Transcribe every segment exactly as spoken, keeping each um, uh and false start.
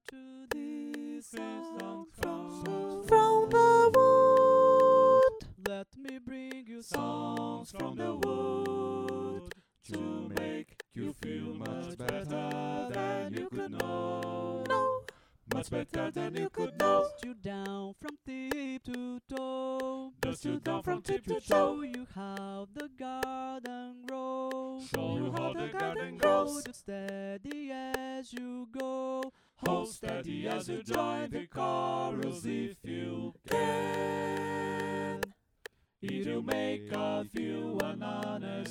to this song from, from, from the wood. let me bring you Songs from the wood to make you feel much better than you could know. know. Much better than you could know. Dust you down from tip to toe. Dust you down from tip to Show you how the garden grows. Show you how the garden grows. Hold it steady as you go. Hold steady as you join the chorus if you can. It'll make of you an honest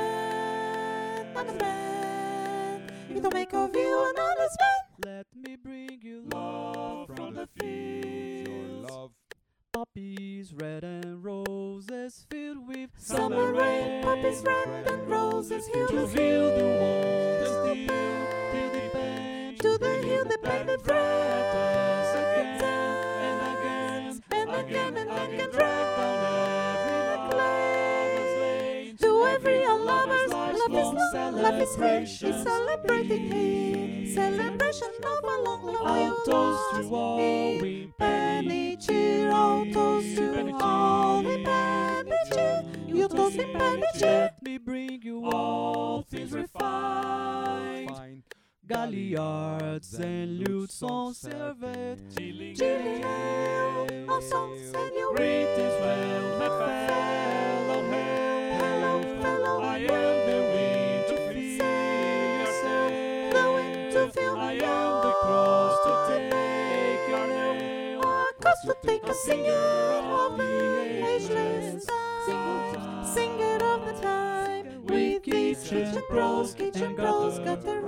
man. Honest man. It'll make of you an honest man. Let me bring you Love from the fields. love. poppies, red and roses filled with Summer rain, poppies red and roses, heal to the heal the field. wounds and steel till the pain To the hill the bended us again again and again and again and again, drag down every lover's lane. to every unlover's life's love is long love, love is free, celebration. is celebrating me, celebration of a long, long I'll toast to all in we penny cheer, I'll toast to all the penny cheer, you toast in penny cheer. Let me bring you all things refined, Fine. galliards and lute songs served, Chilling ale, all songs and your greetings well met fellow Hello, hail. fellow I am the wind to feel your sail. the wind to feel I your am the cross to take your name. Cause to take a singer of the ageless time, singer of the time, with keys and prose, kitchen prose, got the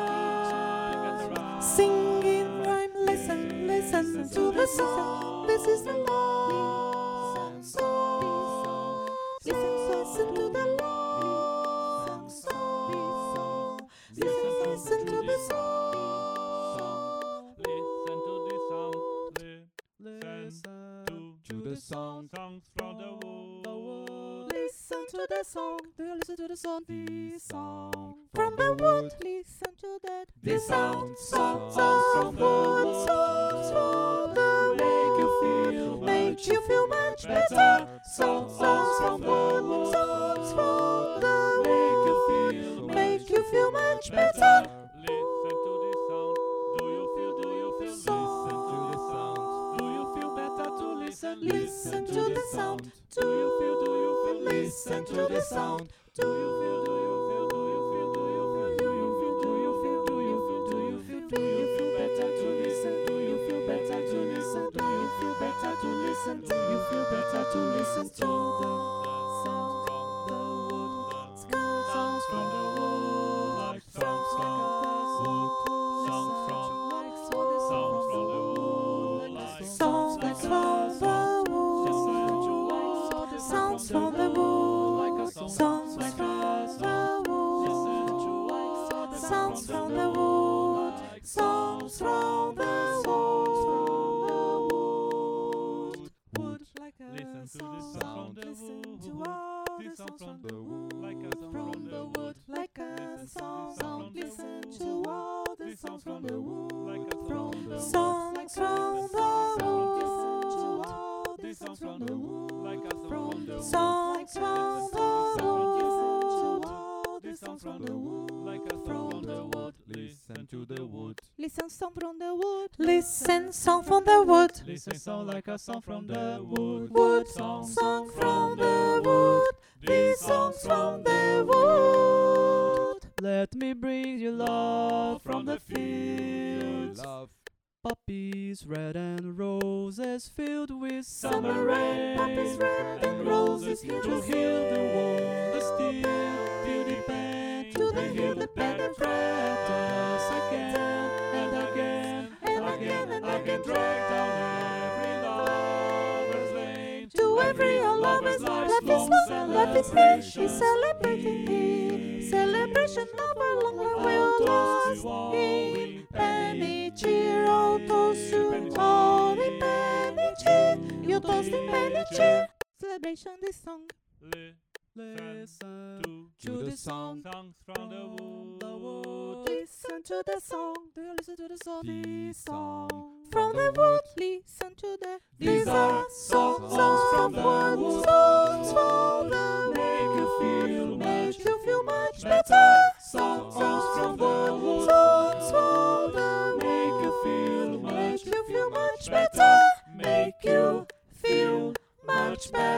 rhyme. Singing rhyme, listen, listen to the song. This is the long song. Listen, listen to the long song. Listen, listen to the song. Listen to the sound, Listen To the sound. songs from the wood. Listen to the song. Do you listen to the song? The song From the wood, listen to that. The The sound, sound, songs songs from the wood, songs from the make you wood, feel make you feel much better. Songs, songs from the wood, songs from the make you wood, feel make you feel much better. Listen to the sound. Do you feel? Do you feel? Listen to the sound. Do you feel better to listen? Listen to the sound. Do you feel? Do you feel? Listen to the sound. Do you feel? Do you feel? Do you feel? Do you feel? Do you feel? Do you feel? Do you feel? Do you feel? Do you feel better to listen? Do you feel better to listen? Do you feel better to listen? Do you feel better to listen to the sound of the wood? Sounds from the wood, like songs from the wood. Songs from songs from the wood, like Songs from the wood, sounds from the wood, songs from the wood, sounds from the wood, songs from the wood. Wood like a Listen to song, the sound from the listen wood. to all the Listen songs from from the wood, like a song from from the the wood, like a song. Listen to all the songs from the wood, from the songs from the wood. Listen to all the songs from the wood, from the songs from the wood. Listen to all the songs from the wood, from the wood. Listen to the wood. Listen song from the wood. Listen song from the wood. Listen sound like a song from the wood. Wood song, song from the wood. These songs from the wood. Let me bring you love from the fields. Love. Poppies, red and roses filled with Summer rain, poppies red and roses, heal to the heal the wound, the steel, till the pain, To the hill the bend and fret us again and again and again and I again, can drag down every lover's lane. to every lover's life is long, life is free, is celebrating me. Celebration of a long life will last in penny cheer, all toast to all the penny cheer, you toast in penny cheer. Celebration this song. Listen to to the song songs from the wood. the wood. Listen to the song. Do you listen to the song? These songs From the wood, listen to the. These are songs from the wood. Songs from the Make you feel wood. much Make you feel much better. better. Songs from the wood. Songs from the Make you wood. feel Make much you feel much better. Make you feel Much better.